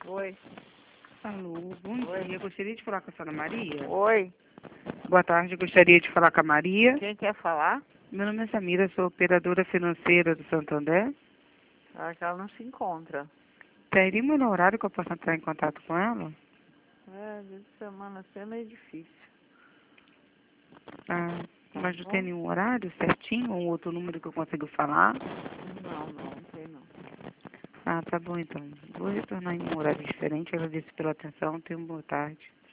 Oi. Alô, bom Oi. dia. Gostaria de falar com a senhora Maria? Oi. Boa tarde, gostaria de falar com a Maria. Quem quer falar? Meu nome é Samira, sou operadora financeira do Santander. Acho que ela não se encontra. Teria um horário que eu possa entrar em contato com ela? Dia de semana assim é meio difícil. Ah, Tá mas não bom? tem nenhum horário certinho, ou um outro número que eu consigo falar? Não tem não. Ah, tá bom então. Vou retornar em um horário diferente. Agradeço pela atenção. Tenha uma boa tarde.